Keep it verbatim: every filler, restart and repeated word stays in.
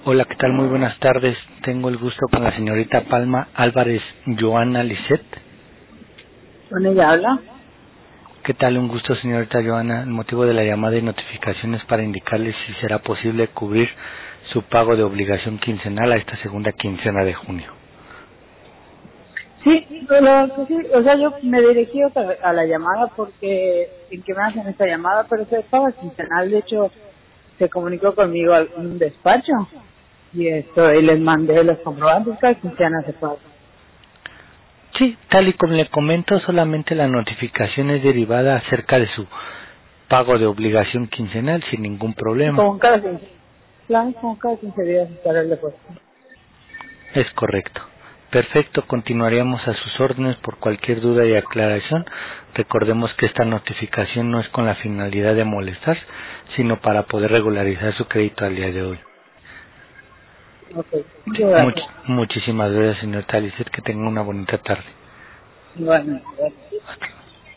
Hola, ¿qué tal? Muy buenas tardes. Tengo el gusto con la señorita Palma Álvarez Joana Lisset. ¿Con ella habla? ¿Qué tal? Un gusto, señorita Joana. El motivo de la llamada y notificación es para indicarle si será posible cubrir su pago de obligación quincenal a esta segunda quincena de junio. Sí, pero pues sí, o sea, yo me dirigí otra- a la llamada porque en que me hacen esta llamada, pero se estaba quincenal. De hecho, se comunicó conmigo a un despacho y esto, y les mandé los comprobantes. Cada quincena se paga. Sí, tal y como le comento, solamente la notificación es derivada acerca de su pago de obligación quincenal sin ningún problema. Como cada quince, plan, como cada quince días estará el depósito. Es correcto. Perfecto, continuaríamos a sus órdenes por cualquier duda y aclaración. Recordemos que esta notificación no es con la finalidad de molestar, sino para poder regularizar su crédito al día de hoy. Ok, muchas Much- gracias. muchísimas gracias, señor Talicer, que tenga una bonita tarde. Igualmente, gracias. Hasta